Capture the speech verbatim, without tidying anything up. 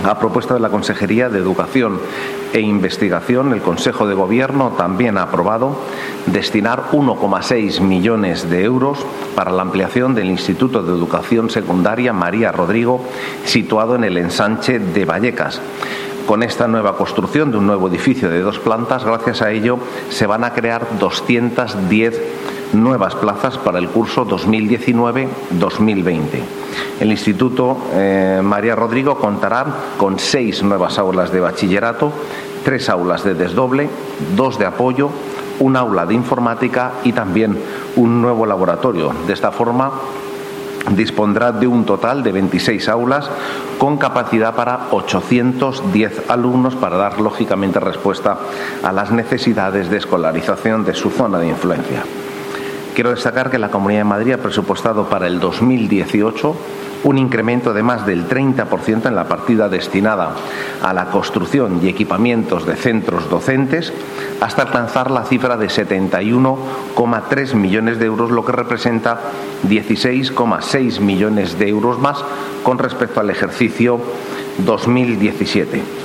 A propuesta de la Consejería de Educación e Investigación, el Consejo de Gobierno también ha aprobado destinar uno coma seis millones de euros para la ampliación del Instituto de Educación Secundaria María Rodrigo, situado en el ensanche de Vallecas. Con esta nueva construcción de un nuevo edificio de dos plantas, gracias a ello se van a crear doscientas diez nuevas plazas para el curso dos mil diecinueve dos mil veinte. El Instituto eh, María Rodrigo contará con seis nuevas aulas de bachillerato, tres aulas de desdoble, dos de apoyo, un aula de informática y también un nuevo laboratorio. De esta forma, dispondrá de un total de veintiséis aulas con capacidad para ochocientos diez alumnos para dar, lógicamente, respuesta a las necesidades de escolarización de su zona de influencia. Quiero destacar que la Comunidad de Madrid ha presupuestado para el dos mil dieciocho un incremento de más del treinta por ciento en la partida destinada a la construcción y equipamientos de centros docentes, hasta alcanzar la cifra de setenta y uno coma tres millones de euros, lo que representa dieciséis coma seis millones de euros más con respecto al ejercicio dos mil diecisiete.